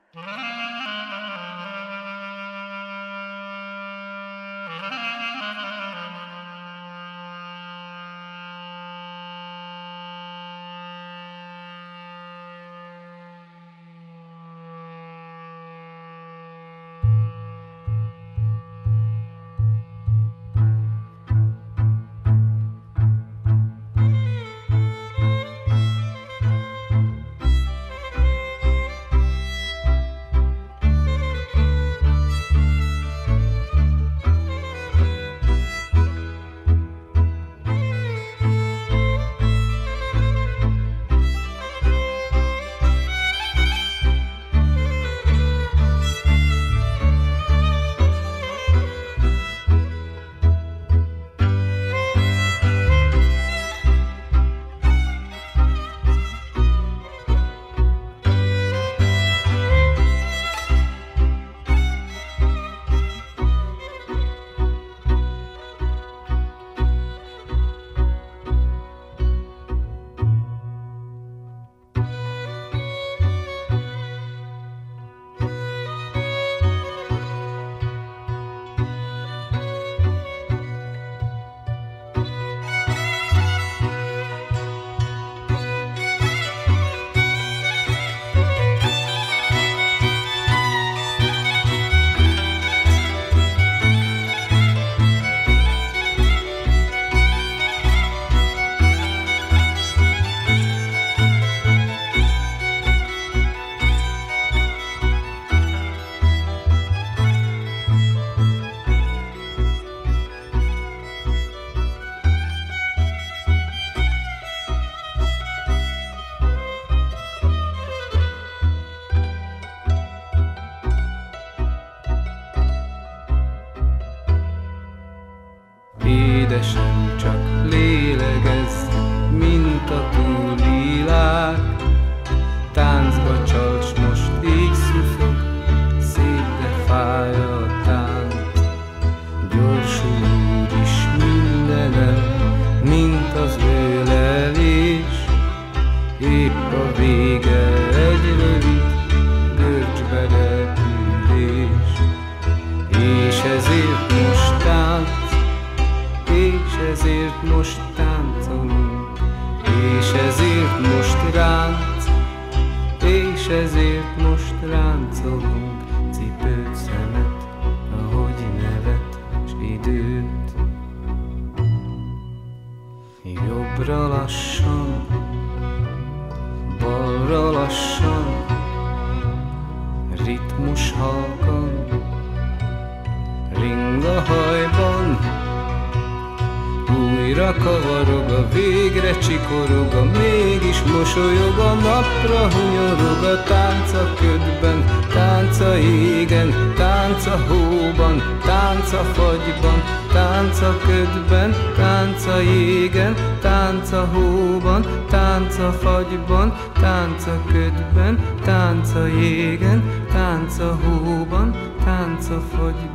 Édesem, csak lélegezz, mint a túlvilág. Táncba csalcs most, így szuszog, szép, de fáj a tánc. Gyorsul úgyis mindenem, mint az ölelés. Épp a vége egy rövid görcsbe repülés. És ezért most tánc, és ezért most táncolunk, és ezért most ránc, és ezért most ráncolunk. Cipőt, szemet, ahogy nevet, s időt. Jobbra lassan, balra lassan, ritmus halkan, ring a hajban. Újra kavarog, a végre csikorog, a mégis mosolyog, a napra hunyorog. A tánc a ködben, tánc a jégen, tánc a hóban, tánc a fagyban, tánc a ködben, tánc a jégen, tánc a hóban, tánc a fagyban, tánc a ködben, tánc a jégen, tánc a hóban, tánc a fagyban.